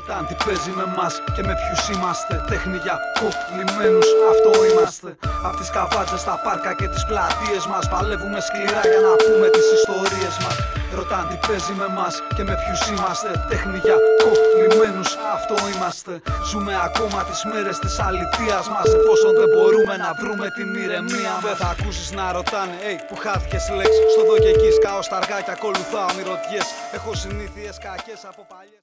Ρωτάν τι παίζει με μας και με ποιους είμαστε. Τέχνη για κολλημένους, αυτό είμαστε. Απ' τις καβάτζες, τα πάρκα και τις πλατείες μας παλεύουμε σκληρά για να πούμε τις ιστορίες μας. Ρωτάν τι παίζει με μας και με ποιους είμαστε. Τέχνη για κολλημένους, αυτό είμαστε. Ζούμε ακόμα τις μέρες της αληθείας μας, εφόσον δεν μπορούμε να βρούμε την ηρεμία μας. Δεν θα ακούσεις να ρωτάνε, που χάθηκες λέξη. Στο δω και εκεί σκάω στα αργά και ακολουθάω μυρωδιές. Έχω συνήθειες κακές από παλιές.